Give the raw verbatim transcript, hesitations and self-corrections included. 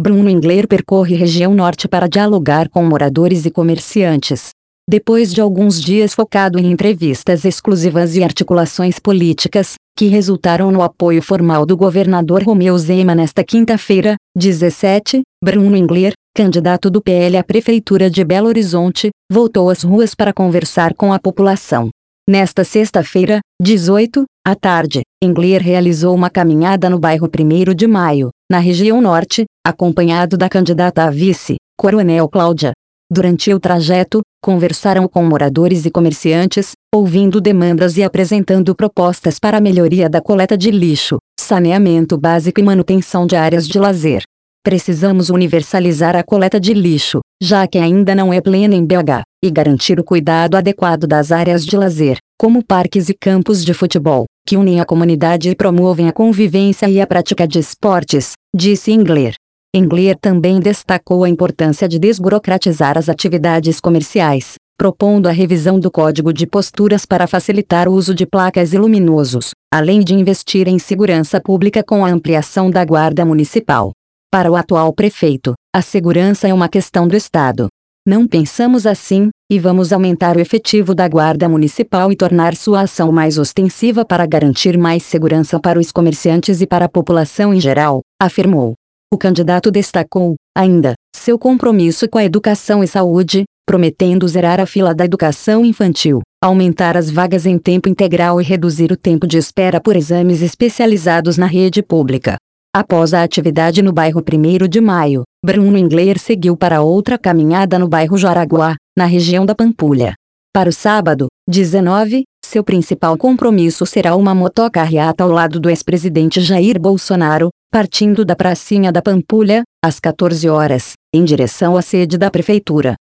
Bruno Engler percorre região norte para dialogar com moradores e comerciantes. Depois de alguns dias focado em entrevistas exclusivas e articulações políticas, que resultaram no apoio formal do governador Romeu Zema nesta quinta-feira, dezessete, Bruno Engler, candidato do P L à Prefeitura de Belo Horizonte, voltou às ruas para conversar com a população. Nesta sexta-feira, dezoito, à tarde, Engler realizou uma caminhada no bairro primeiro de Maio, na região norte, acompanhado da candidata a vice, Coronel Cláudia. Durante o trajeto, conversaram com moradores e comerciantes, ouvindo demandas e apresentando propostas para a melhoria da coleta de lixo, saneamento básico e manutenção de áreas de lazer. Precisamos universalizar a coleta de lixo, já que ainda não é plena em B H, e garantir o cuidado adequado das áreas de lazer, como parques e campos de futebol, que unem a comunidade e promovem a convivência e a prática de esportes, disse Engler. Engler também destacou a importância de desburocratizar as atividades comerciais, propondo a revisão do Código de Posturas para facilitar o uso de placas e luminosos, além de investir em segurança pública com a ampliação da Guarda Municipal. Para o atual prefeito, a segurança é uma questão do Estado. Não pensamos assim, e vamos aumentar o efetivo da Guarda Municipal e tornar sua ação mais ostensiva para garantir mais segurança para os comerciantes e para a população em geral, afirmou. O candidato destacou, ainda, seu compromisso com a educação e saúde, prometendo zerar a fila da educação infantil, aumentar as vagas em tempo integral e reduzir o tempo de espera por exames especializados na rede pública. Após a atividade no bairro primeiro de Maio, Bruno Engler seguiu para outra caminhada no bairro Jaraguá, na região da Pampulha. Para o sábado, dezenove, seu principal compromisso será uma motocarreata ao lado do ex-presidente Jair Bolsonaro, partindo da pracinha da Pampulha, às quatorze horas, em direção à sede da prefeitura.